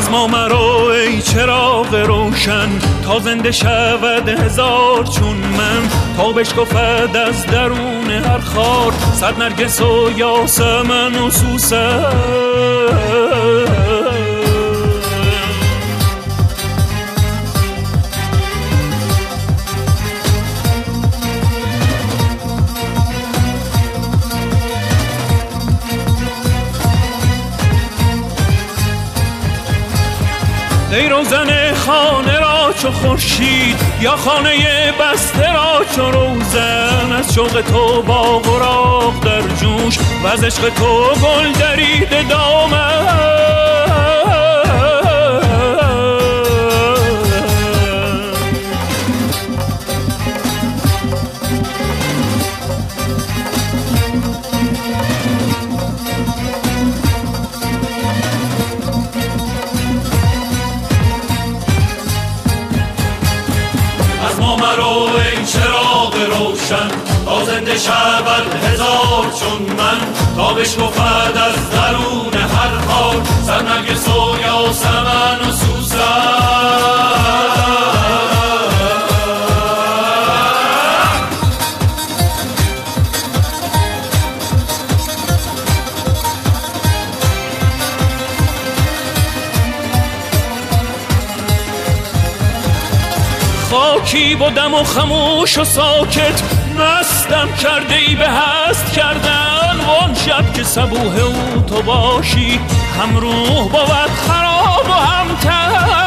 از ما مرو ای چراغ روشن، تا زنده شود هزار چون من، تا بشکفد از درون هر خار صد نرگس و یاسمن و سوسن. ای روزن خانه را چو خورشید، یا خانه بسته را چو روزن، از شوق تو باغ و راغ در جوش، و از عشق تو گل دریده دامن. تا زنده شود هزار چون من، تا بشکفد از درون هر خار صد نرگس و یاسمن و سوسن. خاکی بودم و خموش و ساکت، مستم کرده ای به هست کردن. وان شب که صبوح او تو باشی، هم روح بود خراب و هم تن.